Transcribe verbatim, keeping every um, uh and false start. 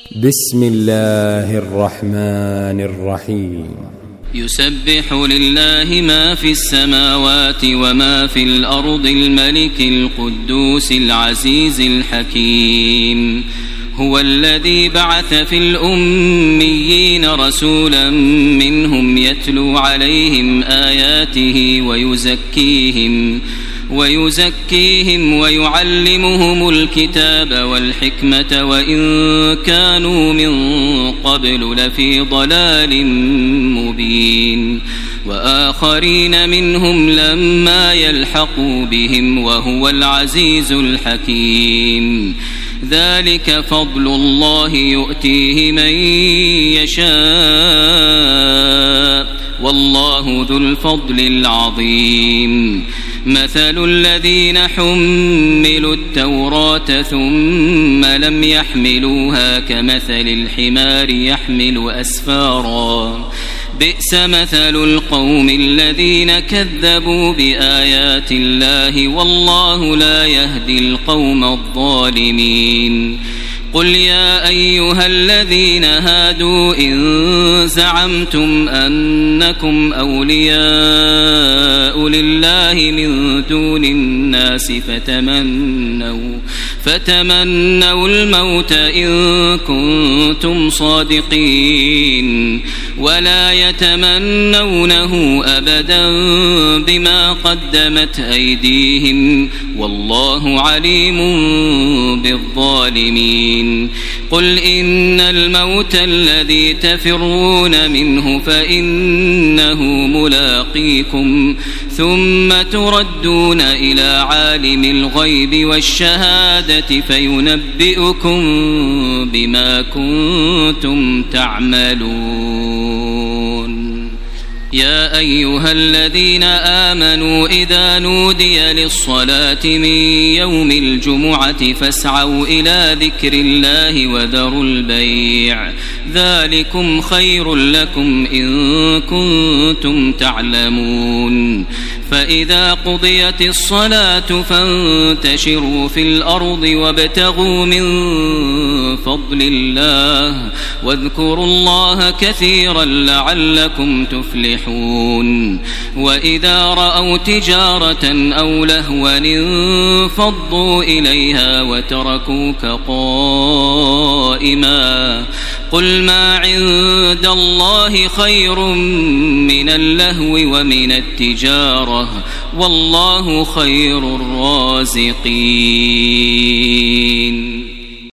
بسم الله الرحمن الرحيم. يسبح لله ما في السماوات وما في الأرض الملك القدوس العزيز الحكيم. هو الذي بعث في الأميين رسولا منهم يتلو عليهم آياته ويزكيهم ويزكيهم ويعلمهم الكتاب والحكمة وإن كانوا من قبل لفي ضلال مبين، وآخرين منهم لما يلحقوا بهم وهو العزيز الحكيم. ذلك فضل الله يؤتيه من يشاء والله ذو الفضل العظيم. مثل الذين حملوا التوراة ثم لم يحملوها كمثل الحمار يحمل أسفارا، بئس مثل القوم الذين كذبوا بآيات الله والله لا يهدي القوم الظالمين. قل يا أيها الذين هادوا إن زعمتم أنكم أولياء لله من دون الناس فتمنوا فتمنوا الموت إن كنتم صادقين ولا يتمنونه أبدا بما قدمت أيديهم والله عليم بالظالمين. قل إن الموت الذي تفرون منه فإنه ملاقيكم ثم تردون إلى عالم الغيب والشهادة فينبئكم بما كنتم تعملون. يا أيها الذين آمنوا إذا نودي للصلاة من يوم الجمعة فاسعوا إلى ذكر الله وذروا البيع ذلكم خير لكم إن كنتم تعلمون. فإذا قضيت الصلاة فانتشروا في الأرض وابتغوا من فضل الله واذكروا الله كثيرا لعلكم تفلحون. وإذا رأوا تجارة أو لهوا انفضوا إليها وتركوك قائما قل ما عند الله خير من اللهو ومن التجارة والله خير الرازقين.